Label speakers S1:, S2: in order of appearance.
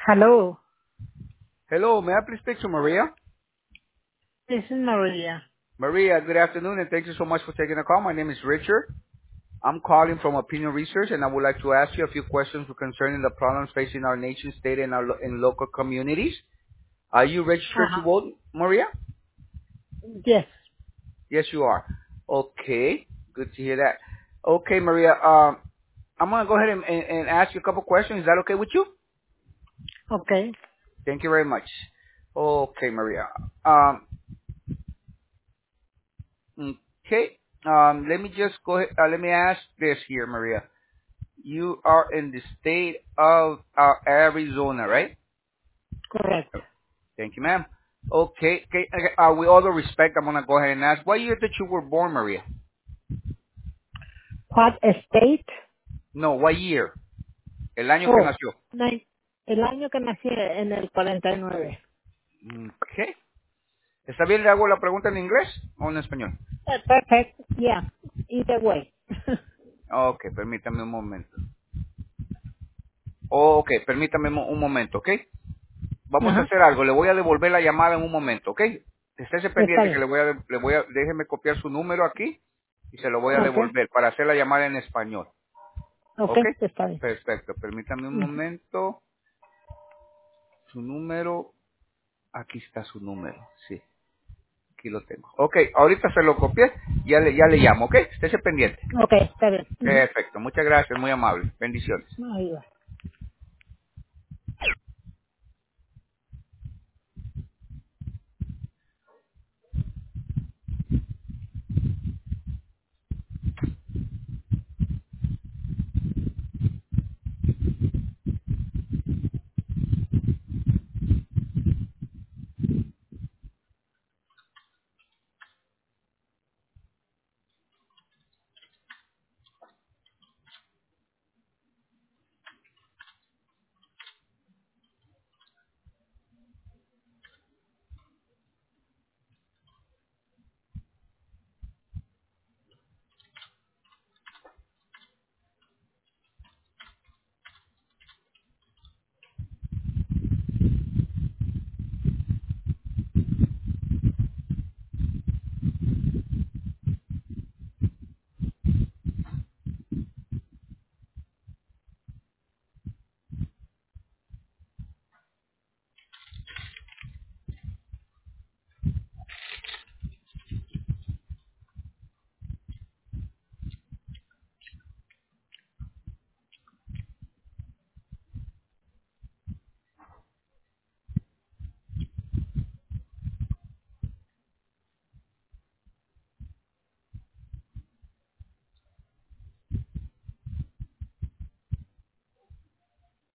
S1: Hello,
S2: Hello, may I please speak to Maria?
S1: this is Maria.
S2: Maria, good afternoon, and thank you so much for taking the call. My name is Richard. I'm calling from Opinion Research, and I would like to ask you a few questions concerning the problems facing our nation, state, and our in local communities. Are you registered to
S1: Uh-huh.
S2: vote, Maria?
S1: Yes,
S2: Yes, you are. Okay, good to hear that. Okay, Maria, I'm gonna go ahead and ask you a couple questions. Is that okay with you?
S1: okay,
S2: Thank you very much. Okay, Maria. Um, okay. Let me just go ahead. Let me ask this here, Maria. You are in the state of Arizona, right?
S1: correct.
S2: Thank you, ma'am. Okay. With all the respect, I'm gonna go ahead and ask, what year that you were born, Maria?
S1: What state?
S2: No, what year? El año que
S1: Oh,
S2: nació.
S1: el año que nací en el 49.
S2: Okay. ¿Está bien le hago la pregunta en inglés o en español?
S1: Perfect, yeah, either way.
S2: Okay, permítame un momento. Okay, permítame un momento, ¿ok? Vamos a
S1: Ajá,
S2: hacer algo. Le voy a devolver la llamada en un momento, ¿ok? Estése
S1: está
S2: pendiente que
S1: bien.
S2: déjeme copiar su número aquí y se lo voy a
S1: Okay,
S2: devolver para hacer la llamada en español. ¿Ok?
S1: okay, está bien.
S2: Perfecto. Permítame un
S1: Ujú.
S2: momento. Su número. Aquí está su número. Sí, aquí lo tengo. Ok, ahorita se lo copié. Ya le llamo, ¿ok? Estése pendiente.
S1: Okay, está bien. Ujú.
S2: Perfecto. Muchas gracias. Muy amable. Bendiciones.
S1: Ahí va.